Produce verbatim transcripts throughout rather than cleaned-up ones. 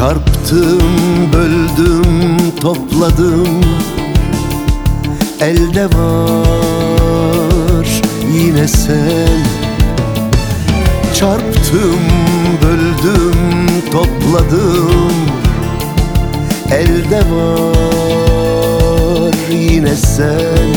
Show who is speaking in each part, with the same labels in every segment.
Speaker 1: Çarptım, böldüm, topladım. Elde var yine sen. Çarptım, böldüm, topladım. Elde var yine sen.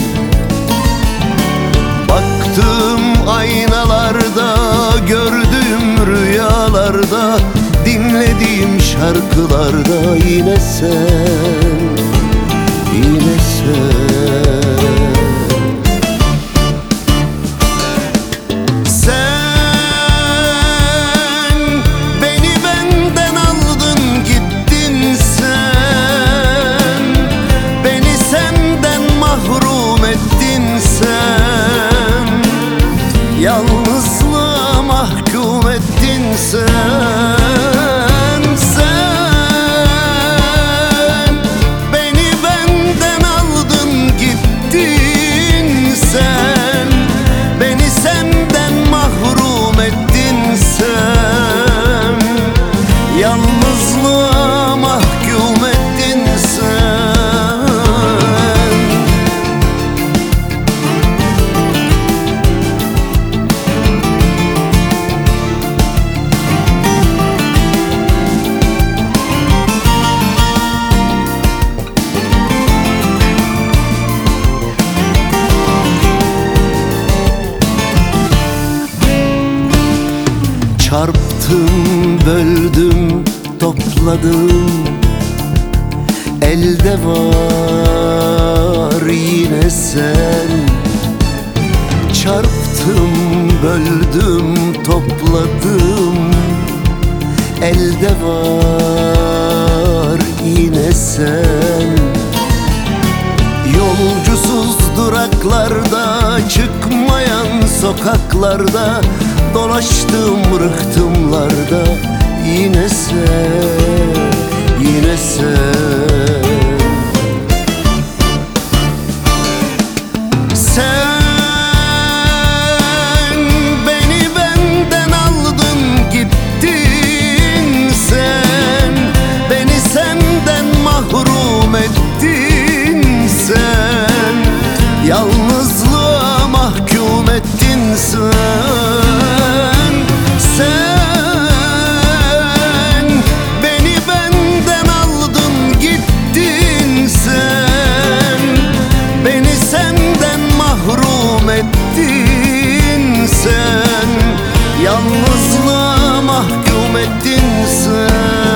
Speaker 1: Baktım aynalarda, gördüğüm rüyalarda, dinlediğim şarkılarda yine sen, yine sen. Sen beni benden aldın gittin sen. Beni senden mahrum ettin sen. Yalnızlığa mahkum ettin sen. Yalnızlığa mahkum ettin sen. Çarptım, böldüm, topladım. Elde var yine sen. Çarptım, böldüm, topladım. Elde var yine sen. Yolcusuz duraklarda, çıkmayan sokaklarda, dolaştım rıhtımlarda yine sen, yine sen. Sen beni benden aldın gittin sen. Beni senden mahrum ettin sen. Yalnızlığa mahkum ettin sen. Sen beni benden aldın gittin sen. Beni senden mahrum ettin sen. Yalnızlığa mahkum ettin sen.